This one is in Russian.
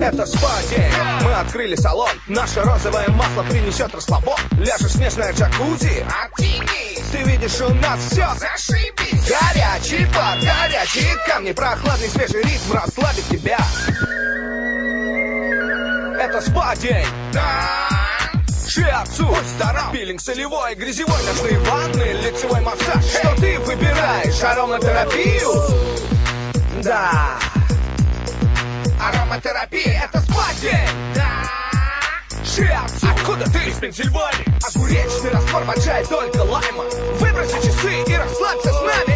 Это спа-день, мы открыли салон. Наше розовое масло принесет расслабон. Ляжешь в снежное джакузи, ты видишь, у нас все зашибись. Горячий пар, горячие камни, прохладный свежий ритм расслабит тебя. Это спа-день. Шиатсу, старам, пилинг солевой, грязевой, ночные ванны, лицевой массаж. Что ты выбираешь? Ароматерапию? Да. Ароматерапия — это спа-день. Да. Шиатсу. Откуда ты? Из Пенсильвании. Огуречный раствор поджает только лайма. Выброси часы и расслабься с нами.